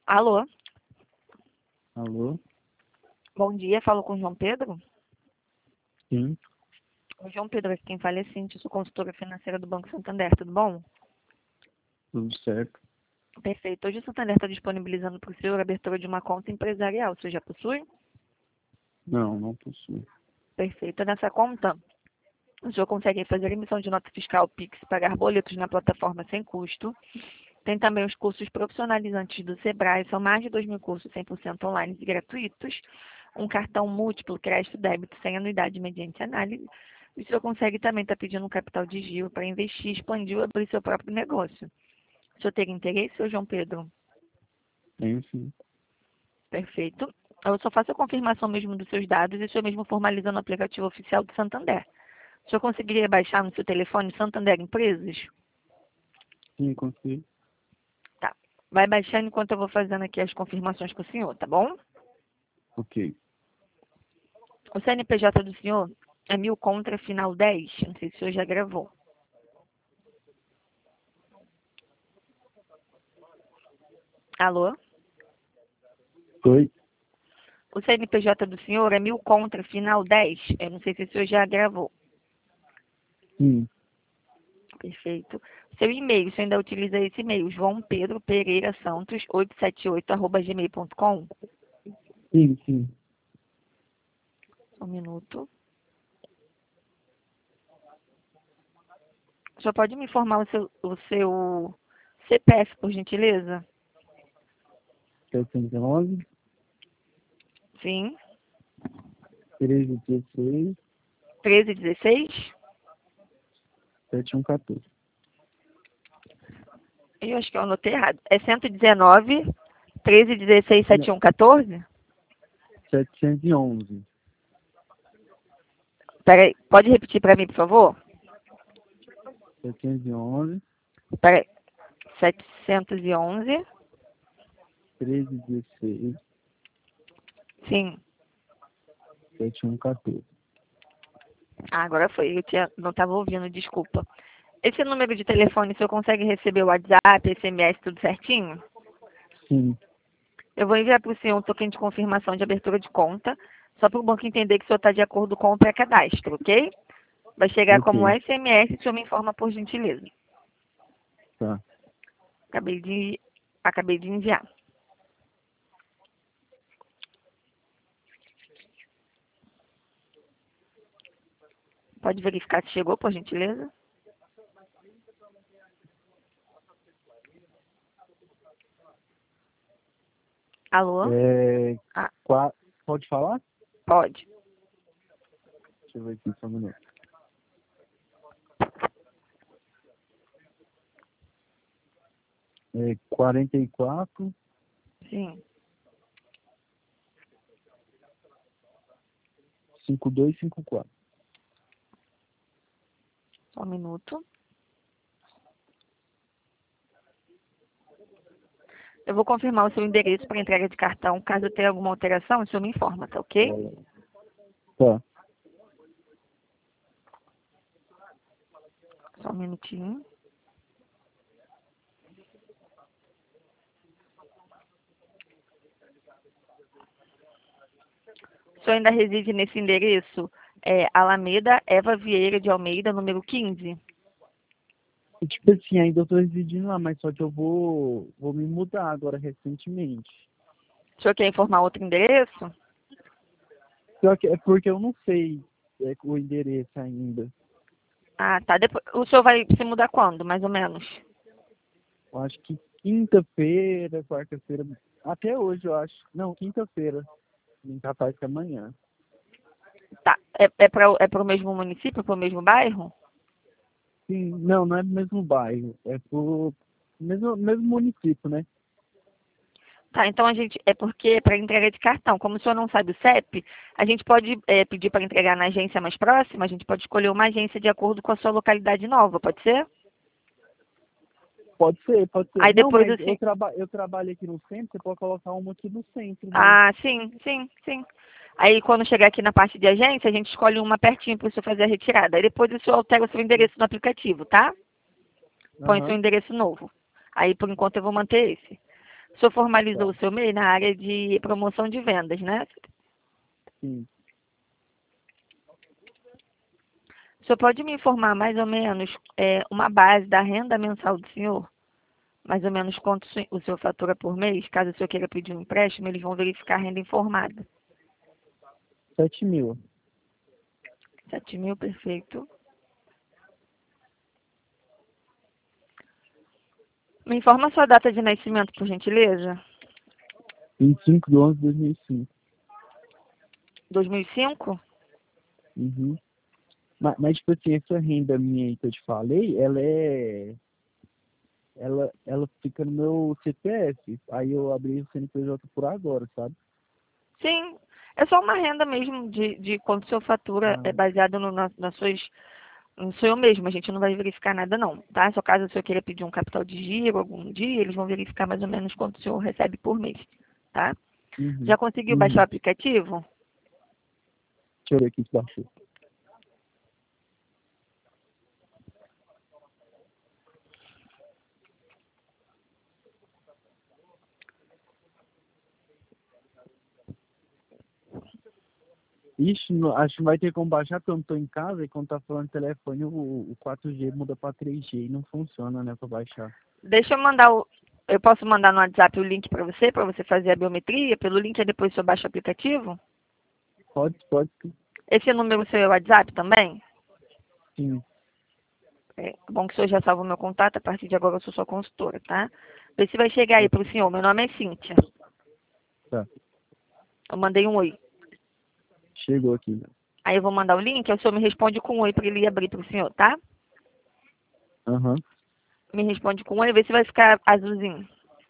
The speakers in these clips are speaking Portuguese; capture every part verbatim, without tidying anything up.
Alô, Alô? bom dia, falo com o João Pedro. Sim, O João Pedro aqui quem fala é Cintia, sou consultora financeira do Banco Santander, tudo bom? tudo certo. Perfeito. Hoje o Santander está disponibilizando para o senhor a abertura de uma conta empresarial. O senhor já possui? Não, não possui. Perfeito. Nessa conta, o senhor consegue fazer emissão de nota fiscal Pix, pagar boletos na plataforma sem custo. Tem também os cursos profissionalizantes do Sebrae, são mais de dois mil cursos cem por cento online e gratuitos. Um cartão múltiplo, crédito, débito, sem anuidade mediante análise. E o senhor consegue também estar pedindo um capital de giro para investir, expandir ou abrir seu próprio negócio. O senhor teria interesse, ô João Pedro? Tem sim. Perfeito. Eu só faço a confirmação mesmo dos seus dados e o senhor mesmo formaliza no aplicativo oficial do Santander. O senhor conseguiria baixar no seu telefone Santander Empresas? Sim, consigo. Tá. Vai baixando enquanto eu vou fazendo aqui as confirmações com o senhor, tá bom? Ok. O C N P J do senhor é mil contra final dez. Não sei se o senhor já gravou. Alô? Oi? O C N P J do senhor é mil contra final dez. Eu não sei se o senhor já gravou. Sim, Perfeito. Seu e-mail, o senhor ainda utiliza esse e-mail, joão pedro pereira santos oitocentos e setenta e oito arroba gmail ponto com? sim, sim. Um minuto. O senhor pode me informar o seu, o seu C P F, por gentileza? setecentos e onze, Sim. treze, dezesseis, treze dezesseis? setenta e um, quatorze. Eu acho que eu anotei errado. É cento e dezenove, treze dezesseis, Não, setenta e um, quatorze? setecentos e onze. Peraí, pode repetir para mim, por favor? setecentos e onze, Peraí. setecentos e onze. treze, dezesseis, Sim. setenta e um, quatorze. Ah, agora foi. Eu tinha, não estava ouvindo, desculpa. Esse número de telefone, o senhor consegue receber o WhatsApp, S M S, tudo certinho? Sim, Eu vou enviar para o senhor um token de confirmação de abertura de conta, só para o banco entender que o senhor está de acordo com o pré-cadastro, ok? Vai chegar como ok. S M S, o senhor me informa por gentileza. Tá. Acabei de, acabei de enviar. Pode verificar se chegou, por gentileza? Alô? É, Ah, qua- Pode falar? pode. Deixa eu ver aqui só um minuto. É quarenta e quatro, Sim. cinquenta e dois, cinquenta e quatro. Só um minuto. Eu vou confirmar o seu endereço para entrega de cartão. Caso tenha alguma alteração, o senhor me informa, tá ok? Tá. Só um minutinho. O senhor ainda reside nesse endereço? É, Alameda Eva Vieira de Almeida, número quinze. E, tipo assim, ainda eu tô residindo lá, mas só que eu vou, vou me mudar agora recentemente. O senhor quer informar outro endereço? Só que é porque eu não sei é, o endereço ainda. Ah, tá. Depois, o senhor vai se mudar quando, mais ou menos? Eu acho que quinta-feira, quarta-feira, até hoje eu acho. Não, quinta-feira. Bem capaz que amanhã. Tá. É, é para é pro mesmo município, para o mesmo bairro? Sim, não, não é do mesmo bairro. É pro mesmo, mesmo município, né? Tá, então a gente, é porque é para entrega de cartão. Como o senhor não sabe o C E P, a gente pode é, pedir para entregar na agência mais próxima, a gente pode escolher uma agência de acordo com a sua localidade nova, pode ser? Pode ser, pode ser. Aí Não, depois mas assim. eu, traba eu trabalho aqui no centro, você pode colocar uma aqui no centro mesmo. Ah, sim, sim, sim. Aí quando chegar aqui na parte de agência, a gente escolhe uma pertinho para o senhor fazer a retirada. Aí depois o senhor altera o seu endereço no aplicativo, tá? Põe seu Aham, endereço novo. Aí por enquanto eu vou manter esse. O senhor formalizou Tá. o seu M E I na área de promoção de vendas, né? Sim. O senhor pode me informar mais ou menos é, uma base da renda mensal do senhor? Mais ou menos quanto o senhor fatura por mês? Caso o senhor queira pedir um empréstimo, eles vão verificar a renda informada. Sete mil. Sete mil, perfeito. Me informa a sua data de nascimento, por gentileza. vinte e cinco de onze de dois mil e cinco. dois mil e cinco? Uhum. Mas, mas, tipo assim, essa renda minha aí que eu te falei, ela é... Ela, ela fica no meu C P F. Aí eu abri o C N P J por agora, sabe? Sim. É só uma renda mesmo de, de quanto o senhor fatura, Ah, é baseado no, na, nas suas... No senhor mesmo, a gente não vai verificar nada não, tá? Só caso o senhor queira pedir um capital de giro algum dia, eles vão verificar mais ou menos quanto o senhor recebe por mês, tá? Já uhum. conseguiu baixar o Uhum. aplicativo? Deixa eu ver aqui se baixou. Ixi, não- acho que vai ter como baixar porque eu não tô em casa e quando tá falando telefone o, o quatro G muda pra três G e não funciona, né, pra baixar. Deixa eu mandar o... Eu posso mandar no WhatsApp o link para você, para você fazer a biometria pelo link e depois o senhor baixa o aplicativo? Pode, pode Esse número seu é o WhatsApp também? sim. É bom que o senhor já salva o meu contato, a partir de agora eu sou sua consultora, tá? Vê se vai chegar aí para o senhor. Meu nome é Cíntia. Tá. Eu mandei um oi. Chegou aqui, né? Aí eu vou mandar o link, aí o senhor me responde com um oi para ele abrir para o senhor, tá? Aham. Me responde com um oi, vê se vai ficar azulzinho.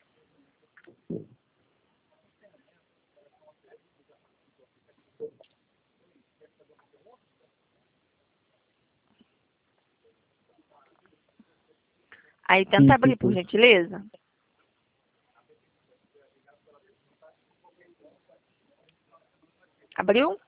Aí tenta Sim, abrir, por depois. gentileza. Abriu?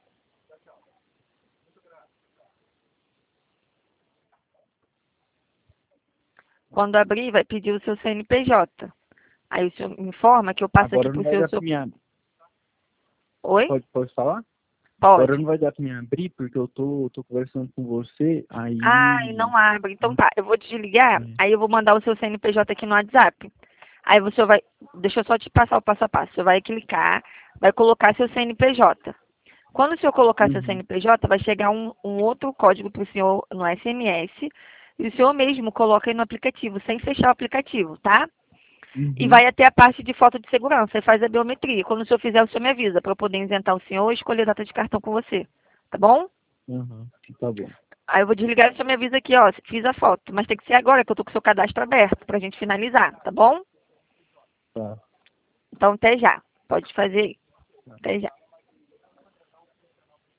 Quando abrir, vai pedir o seu C N P J. Aí o senhor me informa que eu passo aqui Agora para não o vai seu... dar pra seu... mim abrir. Oi? Pode, pode falar? Agora Pode. não vai dar pra mim abrir porque eu tô, tô conversando com você, Ai, aí... não abre. Então tá, eu vou desligar, aí eu vou mandar o seu C N P J aqui no WhatsApp. Aí você vai, deixa eu só te passar o passo a passo. Você vai clicar, vai colocar seu C N P J. Quando o senhor colocar seu Uhum. C N P J, vai chegar um, um outro código para o senhor no S M S. E o senhor mesmo coloca aí no aplicativo, sem fechar o aplicativo, tá? E Uhum. vai até a parte de foto de segurança e faz a biometria. Quando o senhor fizer, o senhor me avisa, para eu poder isentar o senhor e escolher a data de cartão com você. Tá bom? Uhum. Tá bom. Aí eu vou desligar e o senhor me avisa aqui, ó, fiz a foto. Mas tem que ser agora, que eu tô com o seu cadastro aberto, pra gente finalizar, tá bom? Tá. Então, até já. Pode fazer aí. Até já.